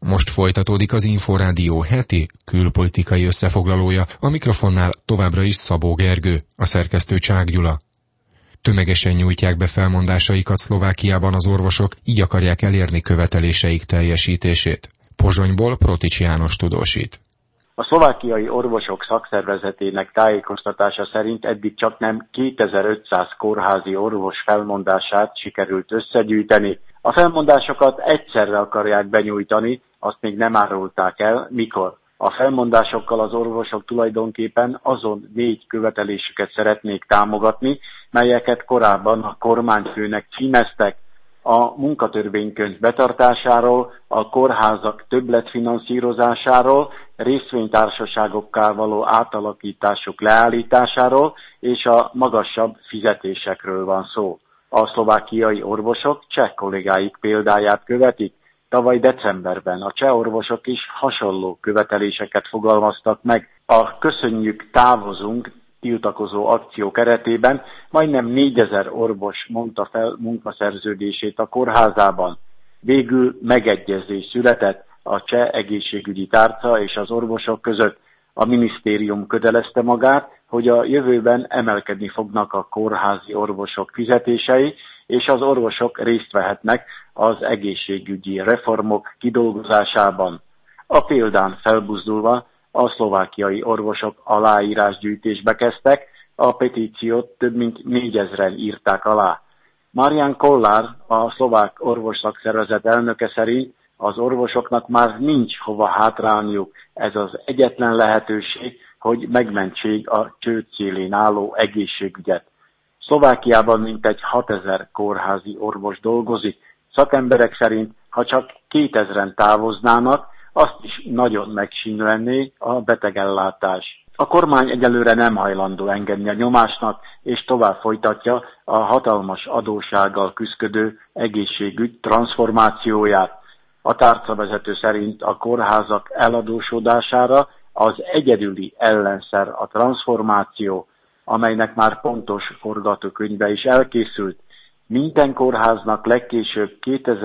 Most folytatódik az Inforádió heti külpolitikai összefoglalója, a mikrofonnál továbbra is Szabó Gergő, a szerkesztő Csák Gyula. Tömegesen nyújtják be felmondásaikat Szlovákiában az orvosok, így akarják elérni követeléseik teljesítését. Pozsonyból Protics János tudósít. A szlovákiai orvosok szakszervezetének tájékoztatása szerint eddig csaknem 2500 kórházi orvos felmondását sikerült összegyűjteni. A felmondásokat egyszerre akarják benyújtani, azt még nem árulták el, mikor. A felmondásokkal az orvosok tulajdonképpen azon 4 követelésüket szeretnék támogatni, melyeket korábban a kormányfőnek címeztek: a munkatörvénykönyv betartásáról, a kórházak többletfinanszírozásáról, részvénytársaságokká való átalakításuk leállításáról és a magasabb fizetésekről van szó. A szlovákiai orvosok cseh kollégáik példáját követik. Tavaly decemberben a cseh orvosok is hasonló követeléseket fogalmaztak meg. A Köszönjük, távozunk tiltakozó akció keretében majdnem 4000 orvos mondta fel munkaszerződését a kórházában. Végül megegyezés született a cseh egészségügyi tárca és az orvosok között. A minisztérium kötelezte magát, hogy a jövőben emelkedni fognak a kórházi orvosok fizetései, és az orvosok részt vehetnek az egészségügyi reformok kidolgozásában. A példán felbuzdulva a szlovákiai orvosok aláírásgyűjtésbe kezdtek, a petíciót több mint 4000-en írták alá. Marian Kollár, a szlovák orvosszakszervezet elnöke szerint az orvosoknak már nincs hova hátrálniuk, ez az egyetlen lehetőség, hogy megmentsék a csőd szélén álló egészségügyet. Szlovákiában mintegy 6000 kórházi orvos dolgozik. Szakemberek szerint, ha csak 2000-en távoznának, azt is nagyon megsínlenné a betegellátás. A kormány egyelőre nem hajlandó engedni a nyomásnak, és tovább folytatja a hatalmas adóssággal küszködő egészségügy transformációját. A tárcavezető szerint a kórházak eladósodására az egyedüli ellenszer a transformáció, amelynek már pontos forgatókönyve is elkészült. Minden kórháznak legkésőbb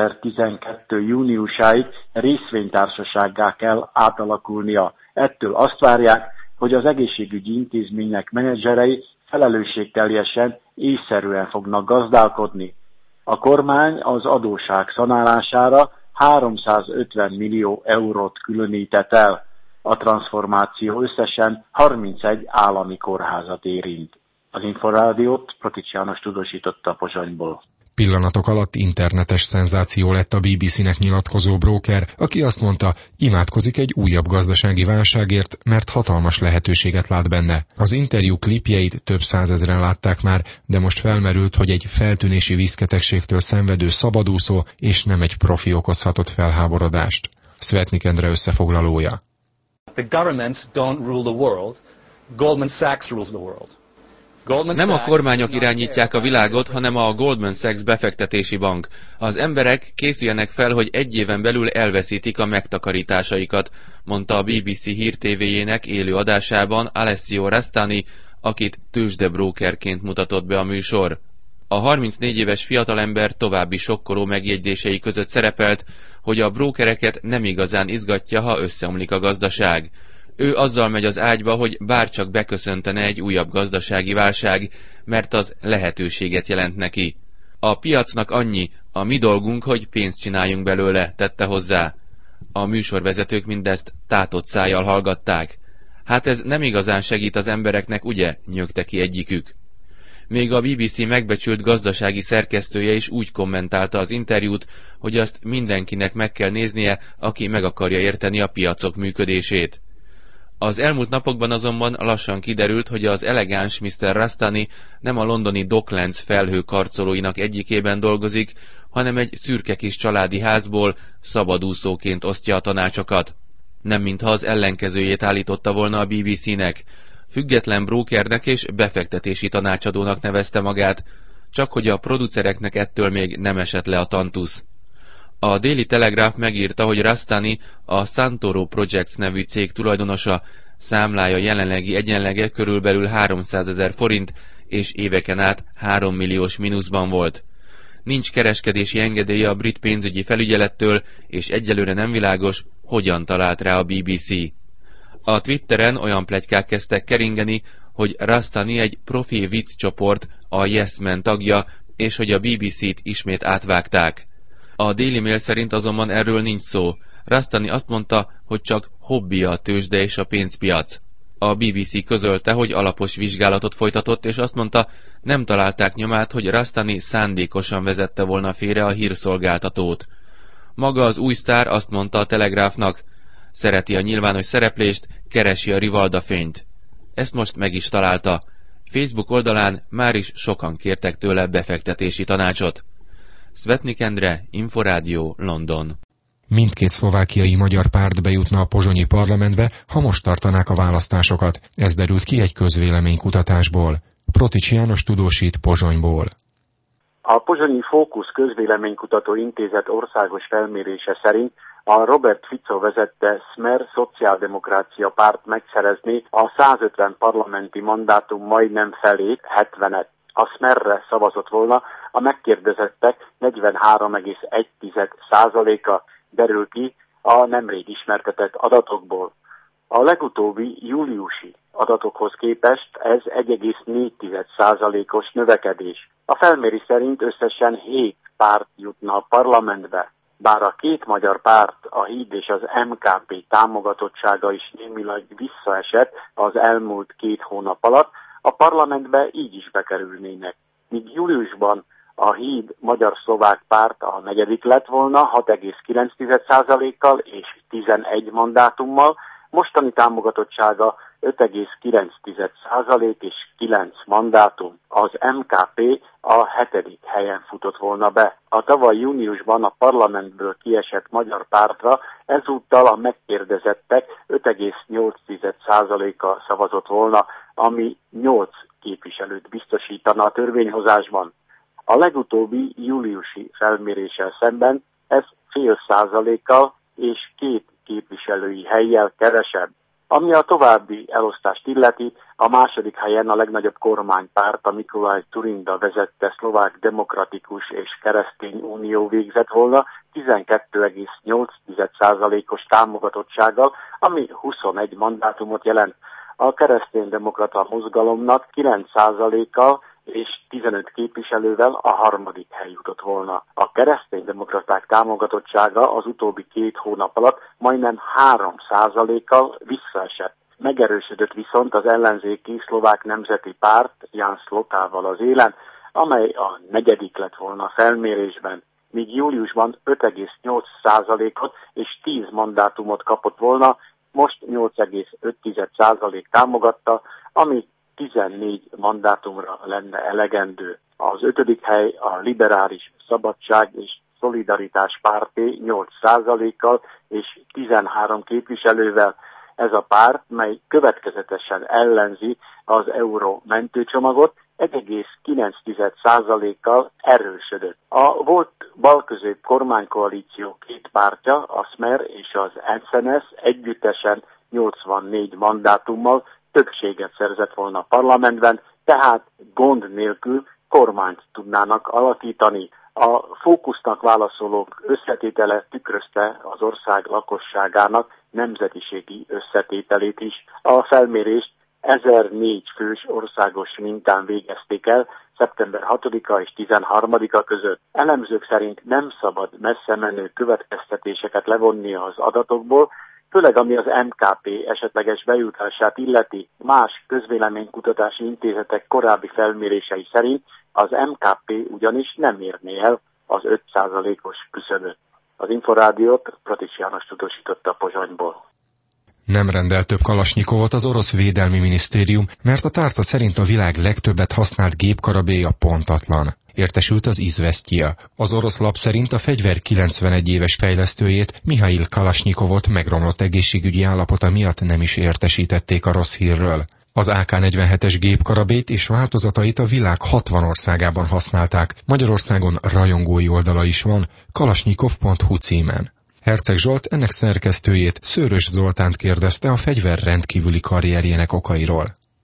2012. júniusáig részvénytársasággá kell átalakulnia. Ettől azt várják, hogy az egészségügyi intézmények menedzserei felelősségteljesen, észszerűen fognak gazdálkodni. A kormány az adósság szanálására 350 millió eurót különített el. A transformáció összesen 31 állami kórházat érint. Az Inforádiót Protics János tudósította Pozsonyból. Pillanatok alatt internetes szenzáció lett a BBC-nek nyilatkozó bróker, aki azt mondta, imádkozik egy újabb gazdasági válságért, mert hatalmas lehetőséget lát benne. Az interjú klipjeit több százezren látták már, de most felmerült, hogy egy feltűnési vízbetegségtől szenvedő szabadúszó és nem egy profi okozhatott felháborodást. Szvetnik Endre összefoglalója. The governments don't rule the world. Goldman Sachs rules the world. Nem a kormányok irányítják a világot, hanem a Goldman Sachs befektetési bank. Az emberek készüljenek fel, hogy egy éven belül elveszítik a megtakarításaikat, mondta a BBC hírtévéjének élő adásában Alessio Rastani, akit tőzsdebrókerként mutatott be a műsor. A 34 éves fiatalember további sokkoló megjegyzései között szerepelt, hogy a brókereket nem igazán izgatja, ha összeomlik a gazdaság. Ő azzal megy az ágyba, hogy bárcsak beköszöntene egy újabb gazdasági válság, mert az lehetőséget jelent neki. A piacnak annyi, a mi dolgunk, hogy pénzt csináljunk belőle, tette hozzá. A műsorvezetők mindezt tátott szájjal hallgatták. Hát ez nem igazán segít az embereknek, ugye? Nyögte ki egyikük. Még a BBC megbecsült gazdasági szerkesztője is úgy kommentálta az interjút, hogy azt mindenkinek meg kell néznie, aki meg akarja érteni a piacok működését. Az elmúlt napokban azonban lassan kiderült, hogy az elegáns Mr. Rastani nem a londoni Docklands felhőkarcolóinak egyikében dolgozik, hanem egy szürke kis családi házból szabadúszóként osztja a tanácsokat. Nem mintha az ellenkezőjét állította volna a BBC-nek. Független brókernek és befektetési tanácsadónak nevezte magát, csak hogy a producereknek ettől még nem esett le a tantusz. A Daily Telegraph megírta, hogy Rastani, a Santoro Projects nevű cég tulajdonosa, számlája jelenlegi egyenlege körülbelül 300 000 forint, és éveken át 3 milliós mínuszban volt. nincs kereskedési engedélye a brit pénzügyi felügyelettől, és egyelőre nem világos, hogyan talált rá a BBC. A Twitteren olyan pletykák kezdtek keringeni, hogy Rastani egy profi vicccsoport, a Yes Man tagja, és hogy a BBC-t ismét átvágták. A Daily Mail szerint azonban erről nincs szó. Rastani azt mondta, hogy csak hobbija a tőzsde és a pénzpiac. A BBC közölte, hogy alapos vizsgálatot folytatott, és azt mondta, nem találták nyomát, hogy Rastani szándékosan vezette volna félre a hírszolgáltatót. Maga az új sztár azt mondta a Telegráfnak, szereti a nyilvános szereplést, keresi a rivaldafényt. Ezt most meg is találta. Facebook oldalán már is sokan kértek tőle befektetési tanácsot. Svetnik Endre, Inforádió, London. Mindkét szlovákiai magyar párt bejutna a pozsonyi parlamentbe, ha most tartanák a választásokat. Ez derült ki egy közvéleménykutatásból. Protics János tudósít Pozsonyból. A Pozsonyi Fókusz közvéleménykutató intézet országos felmérése szerint a Robert Fico vezette Smer szociáldemokrácia párt megszerezni a 150 parlamenti mandátum majdnem felét, 70-et. A Smerre szavazott volna, a megkérdezettek 43,1%-a derül ki a nemrég ismertetett adatokból. A legutóbbi júliusi adatokhoz képest ez 1,4%-os növekedés. A felmérés szerint összesen 7 párt jutna a parlamentbe. Bár a két magyar párt, a Híd és az MKP támogatottsága is némileg visszaesett az elmúlt 2 hónap alatt, a parlamentbe így is bekerülnének. Míg júliusban a Híd magyar-szlovák párt a negyedik lett volna 6,9%-kal és 11 mandátummal, mostani támogatottsága 5,9% és 9 mandátum. Az MKP a 7. helyen futott volna be. A tavaly júniusban a parlamentből kiesett magyar pártra ezúttal a megkérdezettek 5,8%-a szavazott volna, ami 8 képviselőt biztosítana a törvényhozásban. A legutóbbi júliusi felméréssel szemben ez 0,5%-kal és 2 képviselői hellyel kevesebb. Ami a további elosztást illeti, a második helyen a legnagyobb kormánypárt, a Mikulaj Dzurinda vezette Szlovák Demokratikus és Keresztény Unió végzett volna 12,8%-os támogatottsággal, ami 21 mandátumot jelent. A kereszténydemokrata mozgalomnak 9%-kal és 15 képviselővel a 3. hely jutott volna. A kereszténydemokraták támogatottsága az utóbbi 2 hónap alatt majdnem 3%-kal visszaesett. Megerősödött viszont az ellenzéki Szlovák Nemzeti Párt Jan Slotával az élen, amely a 4. lett volna a felmérésben. Míg júliusban 5,8%-ot és 10 mandátumot kapott volna, most 8,5% támogatta, ami 14 mandátumra lenne elegendő. Az 5. hely a Liberális Szabadság és Szolidaritás párté 8%-kal és 13 képviselővel. Ez a párt, mely következetesen ellenzi az euró mentőcsomagot, 1,9%-kal erősödött. A volt balközép kormánykoalíció 2 pártja, a Smer és az SNS együttesen 84 mandátummal többséget szerzett volna a parlamentben, tehát gond nélkül kormányt tudnának alakítani. A Fókusznak válaszolók összetétele tükrözte az ország lakosságának nemzetiségi összetételét is. A felmérést 1004 fős országos mintán végezték el szeptember 6-a és 13-a között. Elemzők szerint nem szabad messze menő következtetéseket levonni az adatokból, főleg ami az MKP esetleges bejutását illeti. Más közvéleménykutatási intézetek korábbi felmérései szerint az MKP ugyanis nem érné el az 5%-os küszöböt. Az Inforádiót Protics János tudósította Pozsonyból. Nem rendel több kalasnyikovot az orosz védelmi minisztérium, mert a tárca szerint a világ legtöbbet használt gépkarabélya pontatlan. Értesült az Izvesztija. Az orosz lap szerint a fegyver 91 éves fejlesztőjét, Mihail Kalasnyikovot megromlott egészségügyi állapota miatt nem is értesítették a rossz hírről. Az AK-47-es gépkarabélyt és változatait a világ 60 országában használták. Magyarországon rajongói oldala is van, kalasnyikov.hu címen. Herceg Zsolt ennek szerkesztőjét, Szőrös Zoltánt kérdezte a fegyver rendkívüli karrierjének okairól.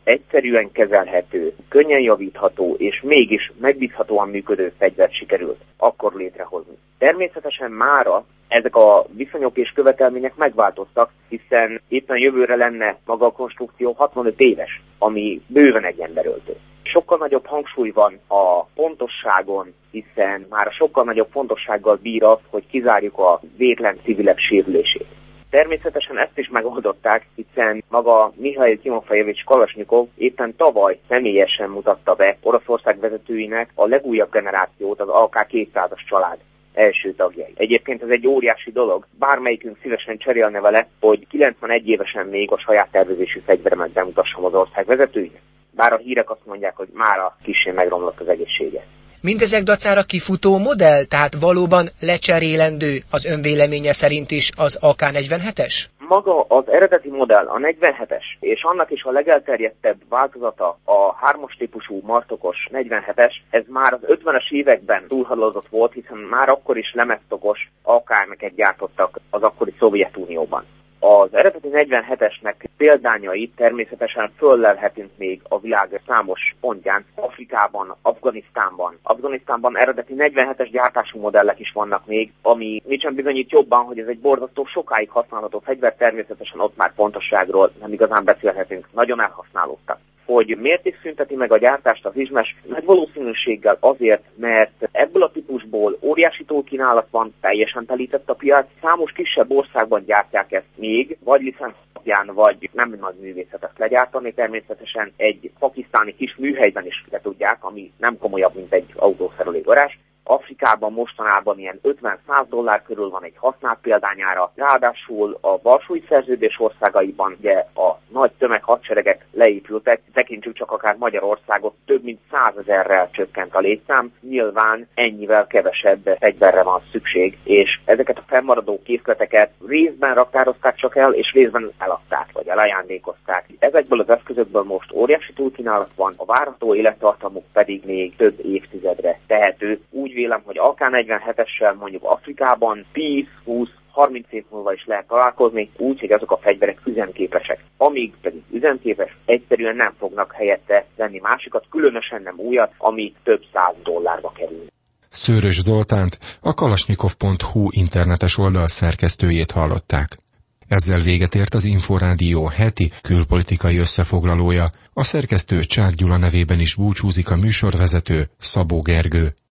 egyszerűen kezelhető, könnyen javítható és mégis megbízhatóan működő fegyvert sikerült akkor létrehozni. Természetesen mára ezek a viszonyok és követelmények megváltoztak, hiszen éppen jövőre lenne maga a konstrukció 65 éves, ami bőven egy emberöltő. Sokkal nagyobb hangsúly van a pontosságon, hiszen már sokkal nagyobb fontossággal bír az, hogy kizárjuk a vétlen civilek sérülését. Természetesen ezt is megoldották, hiszen maga Mihail Timofejevics Kalasnyikov éppen tavaly személyesen mutatta be Oroszország vezetőinek a legújabb generációt, az AK-200-as család első tagjai. Egyébként ez egy óriási dolog, bármelyikünk szívesen cserélne vele, hogy 91 évesen még a saját tervezésű fegyveremet bemutassam az ország vezetőinek. Bár a hírek azt mondják, hogy mára kissé megromlott az egészsége. Mindezek dacára kifutó modell, tehát valóban lecserélendő az önvéleménye szerint is az AK-47-es? Maga az eredeti modell, a 47-es, és annak is a legelterjedtebb változata, a 3-as típusú martokos 47-es, ez már az 50-es években túlhaladott volt, hiszen már akkor is lemeztokos AK-ket gyártottak az akkori Szovjetunióban. Az eredeti 47-esnek példányait természetesen föllelhetünk még a világ számos pontján, Afrikában, Afganisztánban. Afganisztánban eredeti 47-es gyártású modellek is vannak még, ami nincsen bizonyít jobban, hogy ez egy borzasztó sokáig használható fegyver, természetesen ott már pontosságról nem igazán beszélhetünk, nagyon elhasználódtak. Hogy miért is szünteti meg a gyártást az izmes? Nagy valószínűséggel azért, mert ebből a típusból óriási túlkínálat van, teljesen telített a piac, számos kisebb országban gyártják ezt még, vagy licenc alapján, vagy nem nagy művészet ezt legyártani, természetesen egy pakisztáni kis műhelyben is le tudják, ami nem komolyabb, mint egy autószerelő garázs. Afrikában mostanában ilyen $50-100 körül van egy használt példányára, ráadásul a Varsói Szerződés országaiban ugye a nagy tömeghadseregek leépültek, tekintsük csak akár Magyarországot, több mint 100 000-rel csökkent a létszám, nyilván ennyivel kevesebb fegyverre van szükség, és ezeket a fennmaradó készleteket részben raktározták csak el, és részben eladták, vagy elajándékozták. Ezekből az eszközökből most óriási túlkínálat van, a várható élettartamuk pedig még több évtizedre tehető. Úgy vélem, hogy AK-47-essel mondjuk Afrikában 10-20-30 év múlva is lehet találkozni, úgy, hogy azok a fegyverek üzemképesek. Amíg pedig üzemképes, egyszerűen nem fognak helyette venni másikat, különösen nem újat, ami több $100 kerül. Szőrös Zoltánt, a kalasnyikov.hu internetes oldal szerkesztőjét hallották. Ezzel véget ért az Inforádió heti külpolitikai összefoglalója. A szerkesztő Csák Gyula nevében is búcsúzik a műsorvezető, Szabó Gergő.